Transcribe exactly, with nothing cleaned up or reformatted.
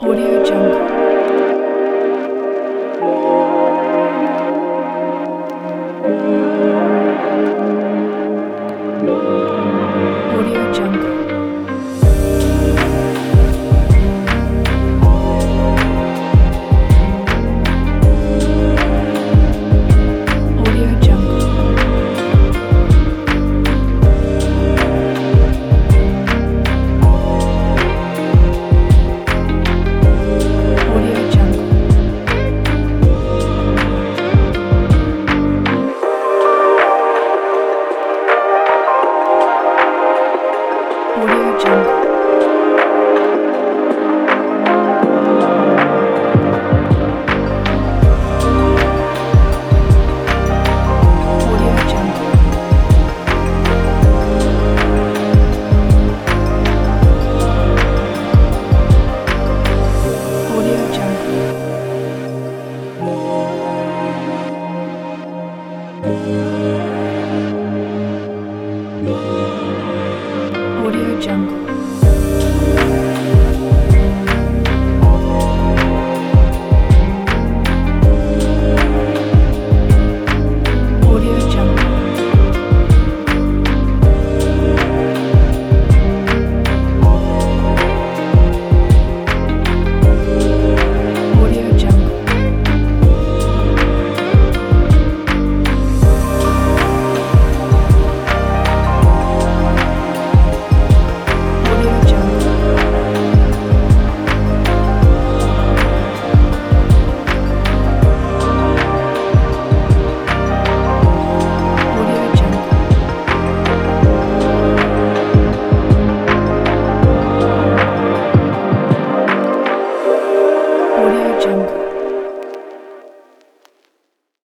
Audio Jungle. Audio Jungle. Audio Jungle. Audio Jungle. Audio Jungle. Audio Jungle. Audio Jungle. Audio Jungle. Audio Jungle. Audio Jungle. Audio Jungle. Audio Jungle. Audio Jungle.